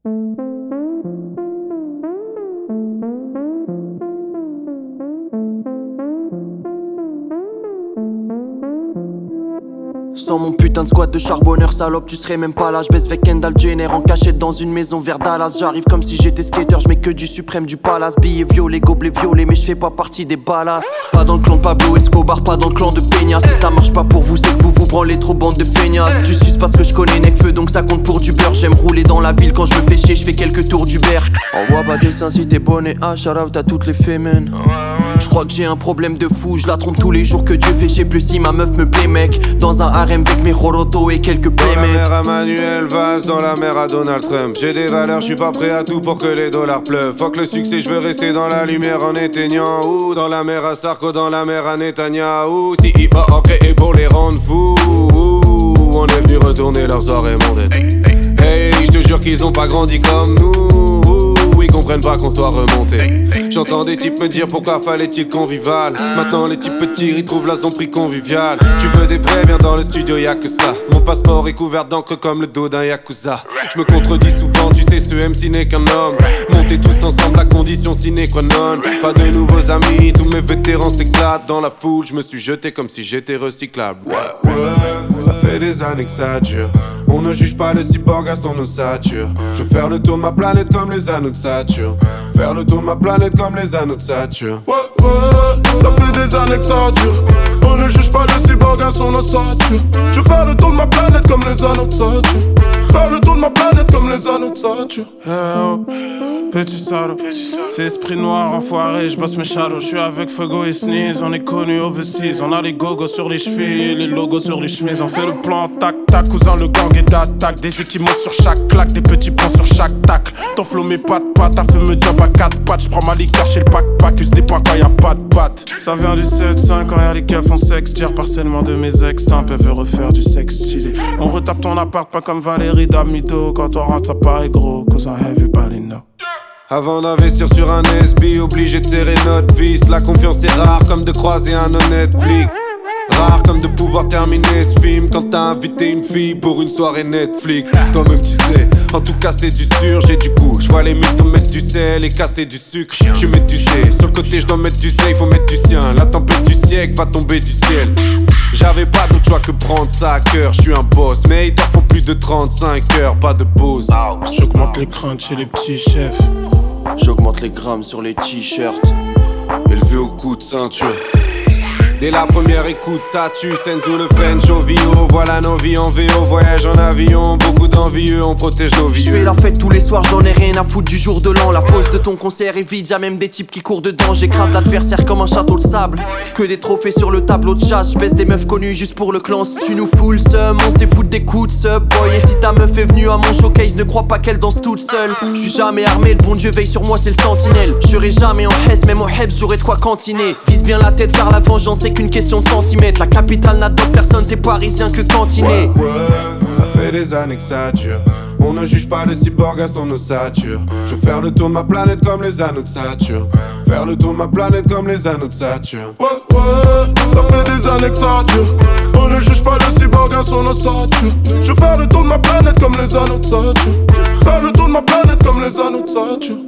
Sans mon putain de squad de charbonneur salope, tu serais même pas là. J'baisse avec Kendall Jenner en cachette dans une maison vers Dallas. J'arrive comme si j'étais skater, j'mets que du suprême du palace. Billets violets, gobelets violets, mais j'fais pas partie des balas. Pas dans le clan de Pablo Escobar, pas dans le clan de Peña. Si ça marche pas pour vous, c'est que vous vous branlez trop, bande de feignasses. Tu suces parce que je connais Necfeu, donc ça compte pour du beurre. J'aime rouler dans la ville quand je me fais chier, j'fais quelques tours d'Uber. Envoie pas des seins si t'es bonnet, shout out à toutes les fémènes. J'crois que j'ai un problème de fou, je la trompe tous les jours que Dieu fait. J'sais plus si ma meuf me plaît mec. Dans un harem avec mes Roroto et quelques playmates. Dans la mer à Manuel Valls, dans la mer à Donald Trump. J'ai des valeurs, j'suis pas prêt à tout pour que les dollars pleuvent. Fuck le succès, j'veux rester dans la lumière en éteignant. Ou dans la mer à Sarko, dans la mer à Netanyahu. Si hip-hop créé pour les rendre fous. On est venu retourner leurs soirées mondaines. Hey, j'te jure qu'ils ont pas grandi comme nous. Ils comprennent pas qu'on soit remonté. J'entends des types me dire pourquoi fallait-il convivial. Maintenant les types petits ils trouvent la zone prix convivial. Tu veux des vrais, viens dans le studio, y'a que ça. Mon passeport est couvert d'encre comme le dos d'un yakuza. Je me contredis souvent, tu sais ce MC n'est qu'un homme. Montez tous ensemble, la condition sine qua non. Pas de nouveaux amis, tous mes vétérans s'éclatent. Dans la foule, je me suis jeté comme si j'étais recyclable. Ça fait des années que ça dure. On ne juge pas le cyborg à son ossature. Je veux faire le tour de ma planète comme les anneaux de Saturne. Faire le tour de ma planète comme les anneaux de Saturne. Ça fait des années que ça dure. On ne juge pas le cyborg à son ossature. Je veux faire le tour de ma planète comme les anneaux de Saturne. Faire le tour de ma planète comme les anneaux de Saturne. Petit salaud, c'est esprit noir enfoiré, j'bosse mes shadows. J'suis avec Fuego et Sneeze, on est connus overseas. On a les gogos sur les chevilles, les logos sur les chemises. On fait le plan, tac tac, cousin le gang est d'attaque. Des étimos sur chaque claque, des petits plans sur chaque tacle. Ton flow met pas de pattes, t'as fait me dire pas 4 pattes. J'prends ma liqueur chez le pack, use des points quand y'a pas de pattes. Ça vient du 7-5 quand y'a les keufs en sexe. Tire parcellement de mes ex, t'imp, elle veut refaire du sexe stylé. On retape ton appart, pas comme Valérie Damito. Quand on rentre ça paraît gros, cause I everybody know. Avant d'investir sur un SB, obligé de serrer notre vis. La confiance est rare comme de croiser un honnête flic. Rare comme de pouvoir terminer ce film quand t'as invité une fille pour une soirée Netflix. Toi-même tu sais, en tout cas c'est du sûr, j'ai du goût. J'vois les mythos mettre du sel et casser du sucre. Je mets du C, sur le côté j'dois mettre du C, il faut mettre du sien. La tempête du siècle va tomber du ciel. J'avais pas d'autre choix que prendre ça à cœur, je suis un boss. Mais il t'en faut plus de 35 heures, pas de pause. J'augmente les craintes chez les petits chefs. J'augmente les grammes sur les t-shirts. Élevé au coup de ceinture. Dès la première écoute, ça tue. Senzo le French au VO. Voilà nos vies en VO. Voyage en avion. Beaucoup d'envieux, on protège nos vies. J'fais la fête tous les soirs, j'en ai rien à foutre du jour de l'an. La fosse de ton concert est vide, y'a même des types qui courent dedans. J'écrase l'adversaire comme un château de sable. Que des trophées sur le tableau de chasse. J'baisse des meufs connues juste pour le clan. Si tu nous fous le seum, on s'est foutre des coups de sub boy. Et si ta meuf est venue à mon showcase, ne crois pas qu'elle danse toute seule. J'suis jamais armé, le bon Dieu veille sur moi, c'est le sentinelle. J'serai jamais en Hesse, même en Hebs, j'aurai de quoi cantiner. Vise bien la tête car la vengeance c'est qu'une question de centimètres. La capitale n'a d'autre personne, t'es parisien que cantiné. Ça fait des années que ça dure. On ne juge pas le cyborg à son ossature. Je veux faire le tour de ma planète comme les anneaux de Saturne. Faire le tour de ma planète comme les anneaux de Saturne. Ça fait des années que ça dure. On ne juge pas le cyborg à son ossature. Je veux faire le tour de ma planète comme les anneaux de Saturne. Faire le tour de ma planète comme les anneaux de Saturne.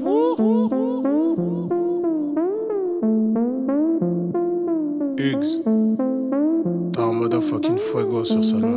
Hugs, t'as un motherfucking fuego sur celle-là.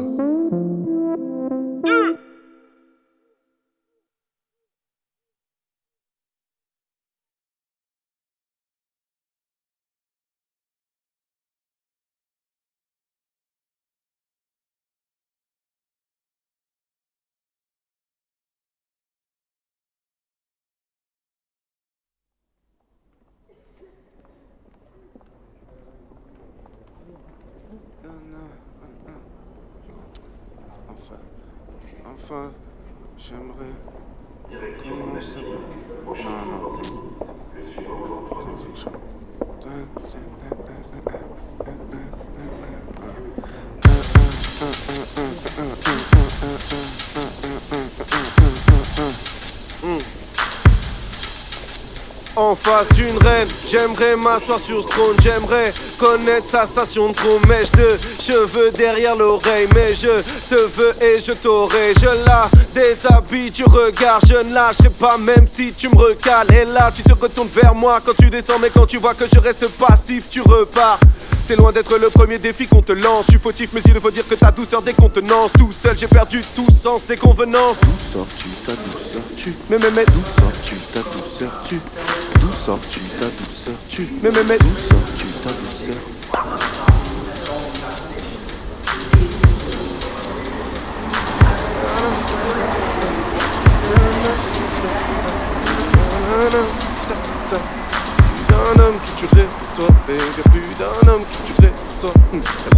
Enfin, j'aimerais commencer. Non. Attends, c'est chaud. en face d'une reine. J'aimerais m'asseoir sur ce trône, j'aimerais connaître sa station de trône. Mèche de cheveux derrière l'oreille, mais je te veux et je t'aurai. Je la déshabille, tu regardes, je ne lâcherai pas même si tu me recales. Et là tu te retournes vers moi quand tu descends, mais quand tu vois que je reste passif, tu repars. C'est loin d'être le premier défi qu'on te lance. Je suis fautif mais il faut dire que ta douceur décontenance. Tout seul j'ai perdu tout sens des convenances. D'où sors-tu ta douceur tu? Mais d'où sors-tu ta douceur tu? D'où sors-tu ta douceur tu? mais d'où sors-tu ta douceur? D'un homme qui tuerait pour toi, mais y'a plus d'un homme qui tuerait pour toi.